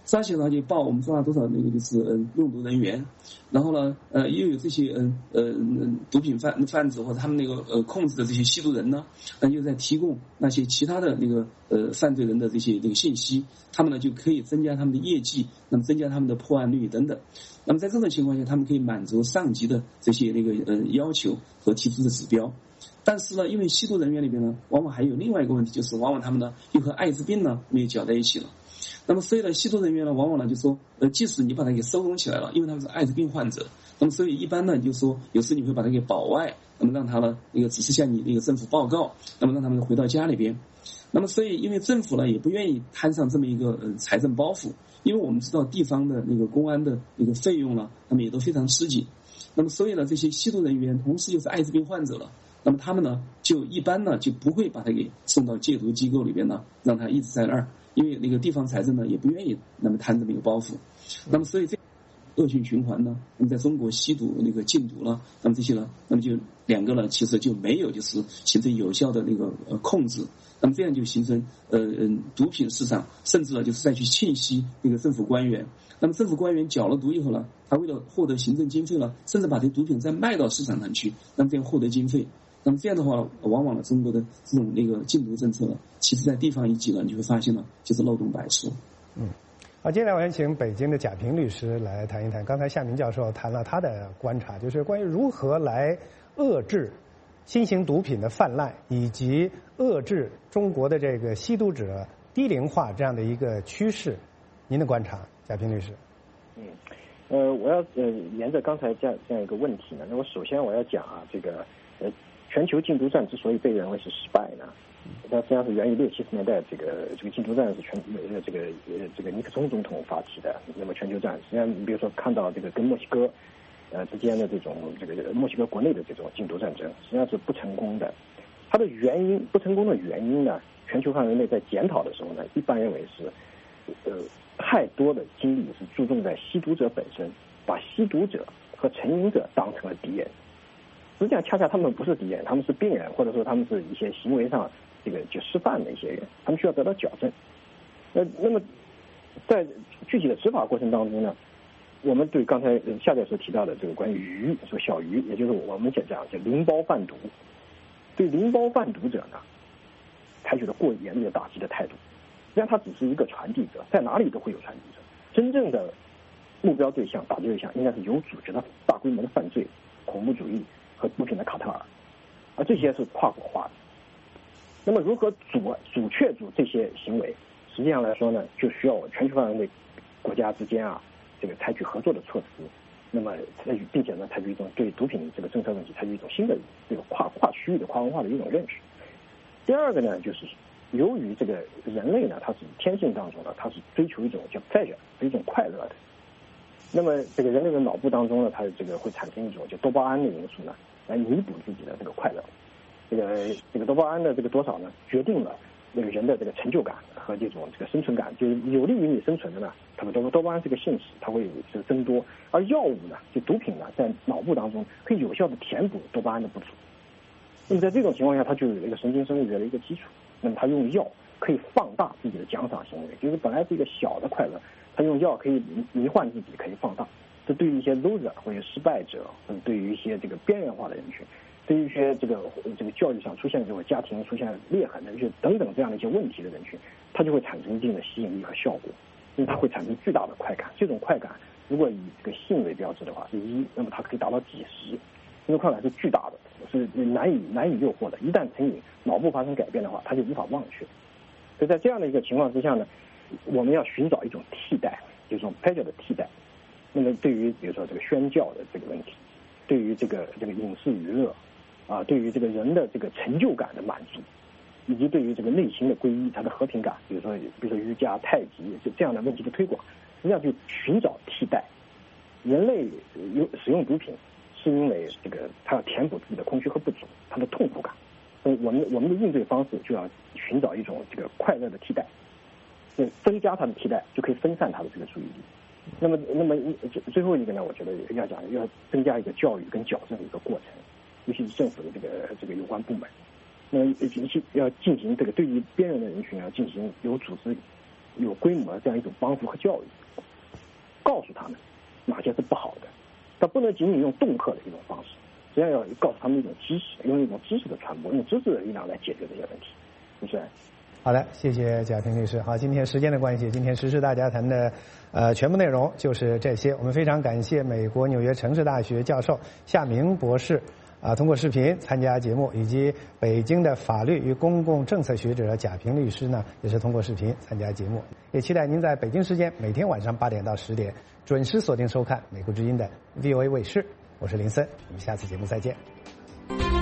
抓起来就报我们抓了多少那个就是用毒人员，然后呢又有这些毒品贩子或者他们那个控制的这些吸毒人呢，又在提供那些其他的那个犯罪人的这些信息，他们呢就可以增加他们的业绩，那么增加他们的破案率等等。那么在这种情况下，他们可以满足上级的这些那个要求和提出的指标。但是呢，因为吸毒人员里边呢，往往还有另外一个问题，就是往往他们呢又和艾滋病呢没有搅在一起了。那么所以呢，吸毒人员呢，往往呢就说，即使你把他给收容起来了，因为他们是艾滋病患者，那么所以一般呢就说，有时你会把他给保外，那么让他呢那个只是向你那个政府报告，那么让他们回到家里边。那么所以因为政府呢也不愿意摊上这么一个财政包袱，因为我们知道地方的那个公安的那个费用呢，那么也都非常吃紧。那么所以呢，这些吸毒人员同时又是艾滋病患者了，那么他们呢就一般呢就不会把他给送到戒毒机构里边呢，让他一直在那儿。因为那个地方财政呢也不愿意那么摊这么一个包袱，那么所以这恶性循环呢，那么在中国吸毒那个禁毒了，那么这些呢，那么就两个呢其实就没有就是形成有效的那个控制，那么这样就形成毒品市场，甚至呢就是再去侵袭那个政府官员，那么政府官员缴了毒以后呢，他为了获得行政经费呢，甚至把这毒品再卖到市场上去，那么这样获得经费。那么这样的话，往往呢，中国的这种那个禁毒政策呢，其实在地方一级呢，你就会发现呢，就是漏洞百出。 好，接下来我想请北京的贾平律师来谈一谈。刚才夏明教授谈了他的观察，就是关于如何来遏制新型毒品的泛滥，以及遏制中国的这个吸毒者低龄化这样的一个趋势。您的观察，贾平律师。 我要沿着刚才这样一个问题呢，那我首先我要讲啊，这个全球禁毒战之所以被认为是失败呢，它实际上是源于60、70年代这个禁毒战是这个尼克松总统发起的。那么全球战，实际上比如说看到这个跟墨西哥之间的这种墨西哥国内的这种禁毒战争，实际上是不成功的。它的不成功的原因呢，全球范围内在检讨的时候呢，一般认为是太多的精力是注重在吸毒者本身，把吸毒者和成瘾者当成了敌人。实际上恰恰他们不是敌人，他们是病人，或者说他们是一些行为上就失范的一些人，他们需要得到矫正。那么在具体的执法过程当中呢，我们对刚才夏教授提到的这个关于说小鱼，也就是我们讲叫零包贩毒，对零包贩毒者呢采取了过严厉的打击的态度。实际上他只是一个传递者，在哪里都会有传递者。真正的目标对象、打击对象应该是有组织的大规模的犯罪、恐怖主义和毒品的卡特尔，而这些是跨国化的。那么如何阻却住这些行为，实际上来说呢，就需要全球范围内国家之间啊，这个采取合作的措施。那么并且呢，采取一种对毒品这个政策问题采取一种新的这个跨区域的跨文化的一种认识。第二个呢，就是由于这个人类呢，它是天性当中呢，它是追求一种叫 pleasure， 是一种快乐的。那么这个人类的脑部当中呢，它这个会产生一种叫多巴胺的因素呢，来弥补自己的这个快乐。这个多巴胺的这个多少呢，决定了那个人的这个成就感和这种这个生存感，就是有利于你生存的呢，它的多巴胺这个性质它会这个增多。而药物呢，就毒品呢，在脑部当中可以有效的填补多巴胺的不足。那么在这种情况下，它就有一个神经生物学的一个基础。那么它用药可以放大自己的奖赏行为，就是本来是一个小的快乐，它用药可以迷幻自己，可以放大。这对于一些 loser 或者失败者，对于一些这个边缘化的人群，对于一些这个教育上出现这种家庭出现裂痕的人等等这样的一些问题的人群，它就会产生一定的吸引力和效果，因为它会产生巨大的快感。这种快感如果以这个性为标志的话是1，那么它可以达到几10。这种快感是巨大的，是难以诱惑的。一旦成瘾，脑部发生改变的话，它就无法忘却。所以在这样的一个情况之下呢，我们要寻找一种替代，就是说 pleasure 的替代。那么对于比如说这个宣教的这个问题，对于这个影视娱乐啊，对于这个人的这个成就感的满足，以及对于这个内心的皈依、它的和平感，比如说瑜伽、太极这样的问题的推广，实际上就寻找替代。人类使用毒品，是因为这个他要填补自己的空虚和不足，他的痛苦感。所以我们的应对方式就要寻找一种这个快乐的替代，增加它的替代，就可以分散它的这个注意力。那么最后一个呢，我觉得要增加一个教育跟矫正的一个过程，尤其是政府的这个有关部门，那么要进行这个对于边缘的人群要进行有组织有规模的这样一种帮助和教育，告诉他们哪些是不好的，但不能仅仅用恫吓的一种方式，实际上要告诉他们一种知识，用一种知识的传播，用知识的力量来解决这些问题，是不是？ 好的，谢谢贾平律师。好，今天时间的关系，今天时事大家谈的全部内容就是这些。我们非常感谢美国纽约城市大学教授夏明博士通过视频参加节目，以及北京的法律与公共政策学者贾平律师呢，也是通过视频参加节目。也期待您在北京时间每天晚上8点到10点准时锁定收看美国之音的 VOA 卫视。我是林森，我们下次节目再见。